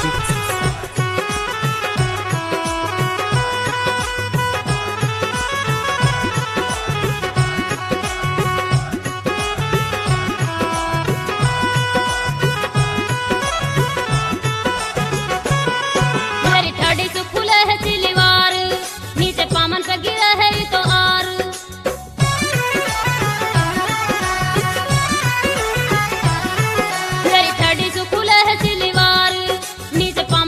नीचे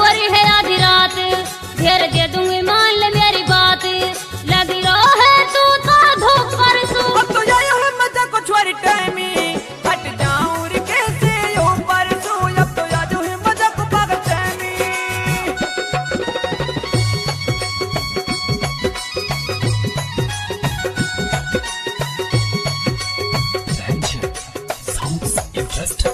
रही है आधी रात, घेर दे दूंगी मान ले मेरी बात। लगी रहो है तू तो धूप पर सू। अब तो जायो है मजा को छोरी टाइमी, हट जाऊं रे कैसे ऊपर सू। अब तो जायो है मजा को पागल टाइमी। Sounds interesting.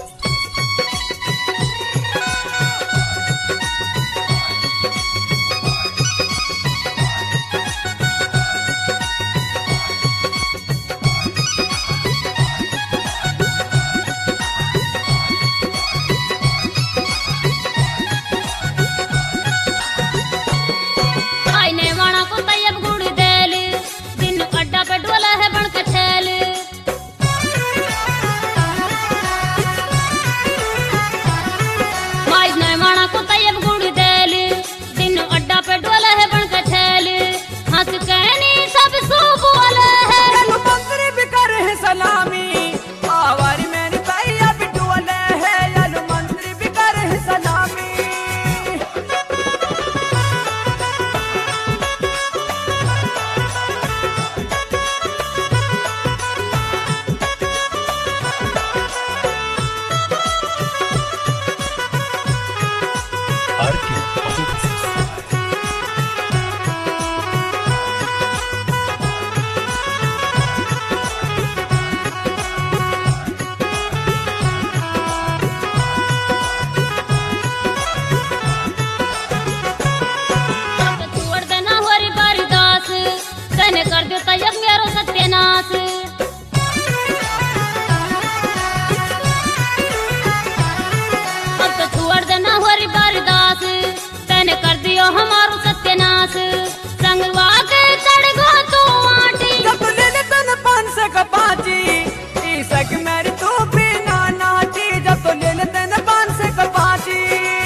हमारो सत्यानाश संगवा के चढ़ गो तू आटी। जब तो ले ले तन 500 का पाची, सग मेरी तू बिना नाची। जब तो ले ले तन 500 का पाची।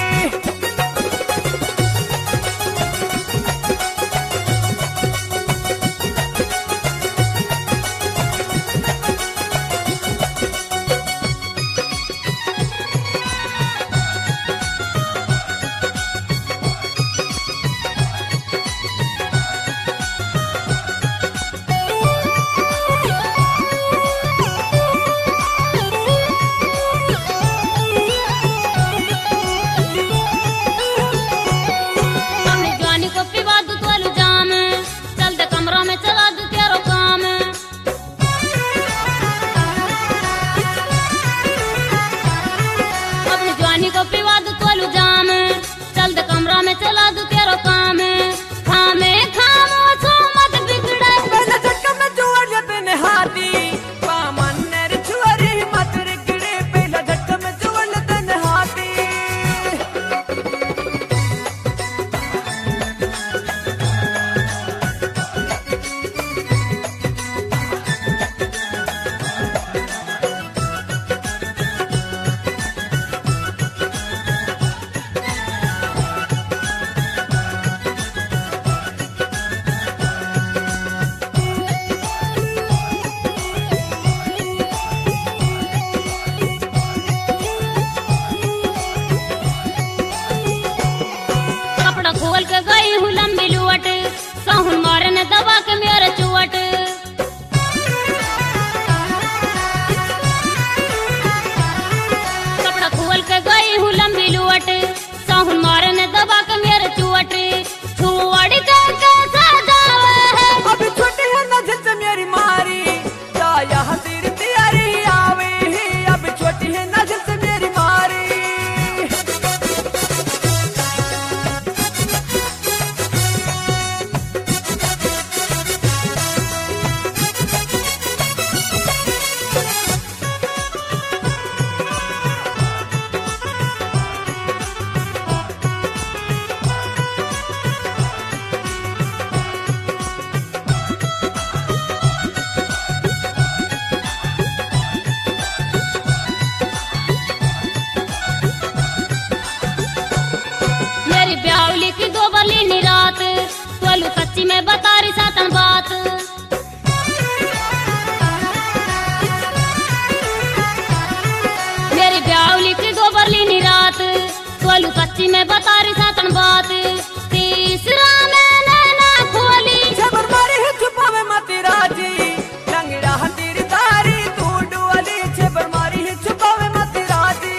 खोल के गई हूँ लंबी लुवट, साहुन मारे ने दबा के मेरे चुवट। कपड़ा खोल के गई हूँ लंबी लुवट, साहुन मारे ने दबा के मेरे चुवट। छुवड़ी के सजावे है अभी छोटी है नजर से मेरी मारी, ताया हसीर तैयारी आवे ही। अभी छोटी है नजर से मेरी मारी। सच्ची में बता रही सातन बात। मेरी ब्यावली की गोबरली नी रात, तोलू सच्ची में बता रही सातन हाथ तीसरा में नैना खोली छबर मारी है छुपावे मती राजी लंगड़ा तीर तारी तू डुअली छबर मारी है छुपावे मती राजी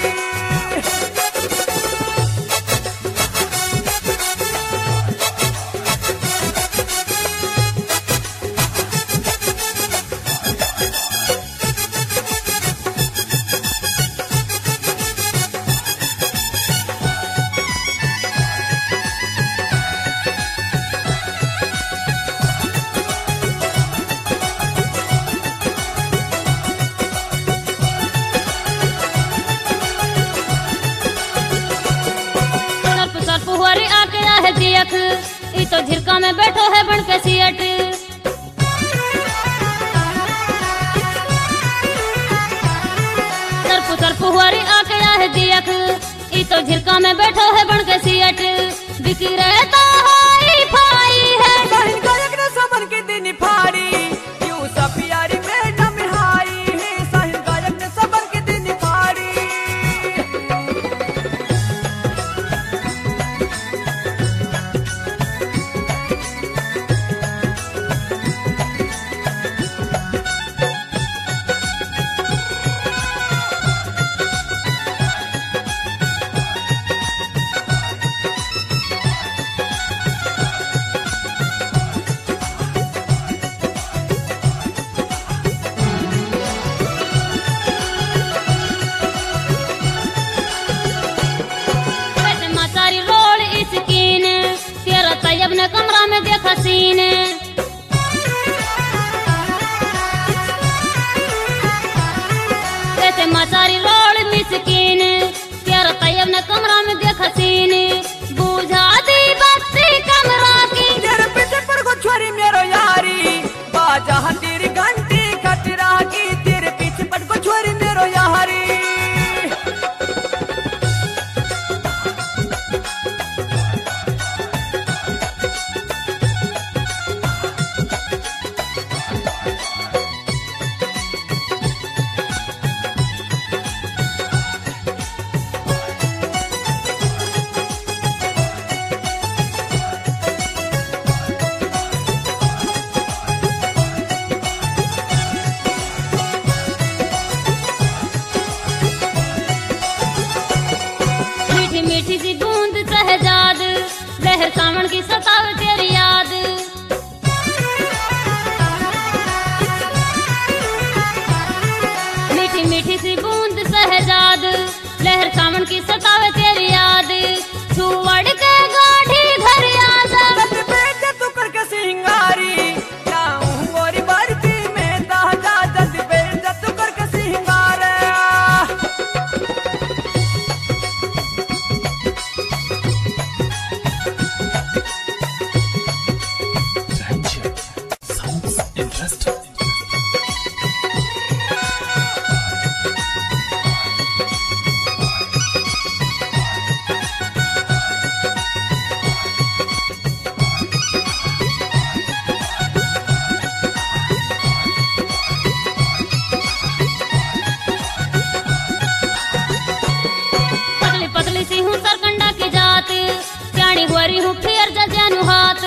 फुहरी आके है जियक ई तो झिरका में बैठो है बन के सियट तरफ फुहरी आके है जियक ई तो झिरका में बैठो है बन के सियट बिकी रहता हाई फाई है बहन गायक ने समन के दिन फाड़ी यूं सब प्यारी मैडम हाई है साहिल गायक ने समन के दिन फाड़ी अपने कमरा में देखा सीने कैसे माचारी रोड मिसकीन तेरा तैयब ने कमरा में देखा सीने बुझा दी बत्ती कमरा की तेरे पीछे पर को छोरी मेरो यारी बाजा तेरी घंटी खटरा की तेरे पीछे पर को छोरी मेरो यारी मीठी सी बूंद सहजाद लहर सावन की सतावे तेरी याद मीठी मीठी सी बूंद सहजाद लहर सावन की सतावे तेरी याद छुवड़ के गाढ़ी घर याद तू करके सिंगारी जाऊं मोरी बरती में ताजा जल्दी बेच तू करके सिंगार हुरी हूँ फिर जजानु हाथ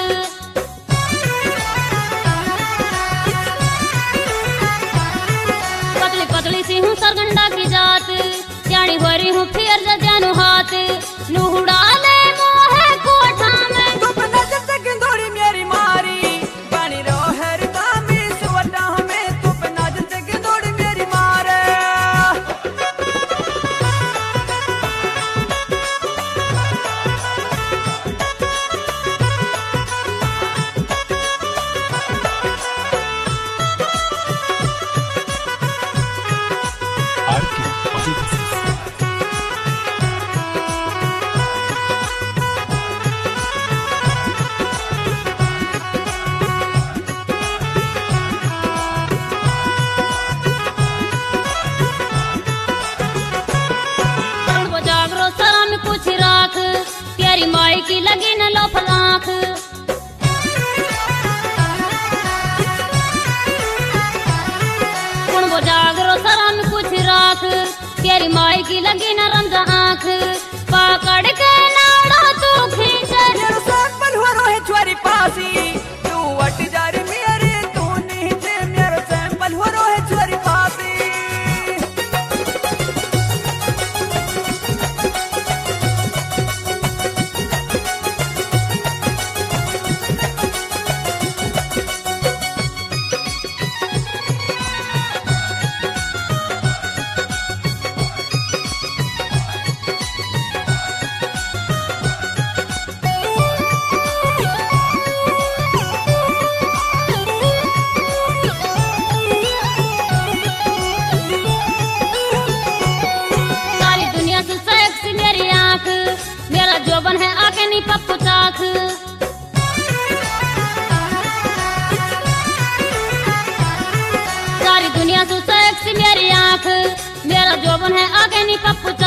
पतली पतली सी हूँ सरगंडा की जात जानी हुरी हूँ फिर जजानु हाथ नूड़ा ले मोहे कोठा में तू बना जब गिंदोड़ी मेरी मारी पानी रो हर दामी सुवटा में तू बना जब गिंदोड़ी मेरी मारे माई की लगी न लो फलाख कुण वो जागरो सरा में कुछ राख तेरी माई की लगी न रंजा आंख पकड़ के नाड़ा तू खींचा फांसी तू अट जा रे मेरे तू नीचे मेरा सैंपल हो रो है छोरी फांसी सारी दुनिया से सेक्सी मेरी आंख, मेरा जोबन है आके नहीं पप्पू चाख। सारी दुनिया से सेक्सी मेरी आंख, मेरा जोबन है आके नहीं पप्पू